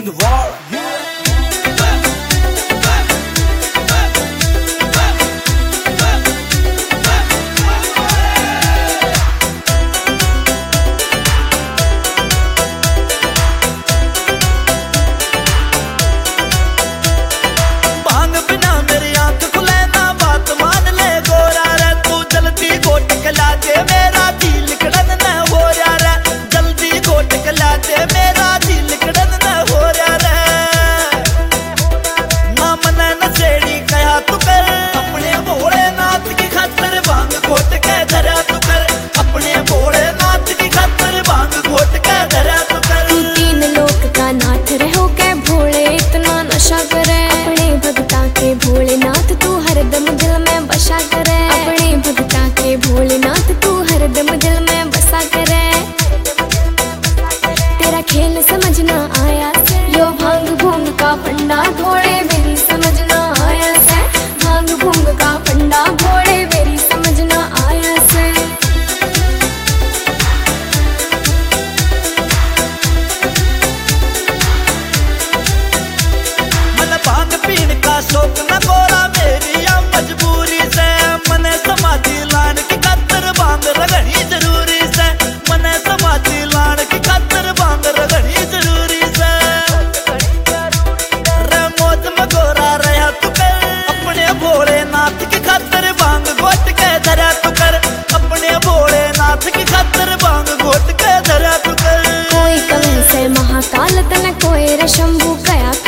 in the world. भांग बिना मेरी आंख खुले ना बात मान ले गोरा रे तू जल्दी घोट के ला दे मेरा दिल कड़न न हो रहा रे जल्दी घोट के ला दे मेरा दिल कड़न न हो रहा रे ना मन नशेड़ी कहा तू कर अपने भोलेनाथ की खातिर भांग घोट के धरा तू कर अपने भोलेनाथ की खातिर भांग घोट के धरा तू कर तू तीन लोक का नाथ रहो के भोले इतना नशा करे अपने भगता के भोलेनाथ तू हरदम दिल में बसा करे अपने भगता के भोलेनाथ तू हरदम दिल में बसा करे तेरा खेल समझना आया से यो भांग भूंग का फंडा भोले मेरी समझना आया से भांग भूंग का फंडा भोले मेरी समझना आया से मन भांग पीन का शौक न गोरा मेरी या मजबूरी से मन समाधि लान की खातिर भांग रगड़ी जरूरी से मन समाधि लान की खातिर भांग रगड़ी जरूरी से रे मौज में गोरा रहा तू कर अपने भोलेनाथ की खातिर भांग घोट के धरा तू कर अपने भोलेनाथ की खातिर भांग घोट के धरा तू कर कोई कवि से महाकाल तन कोई रे शंभू कया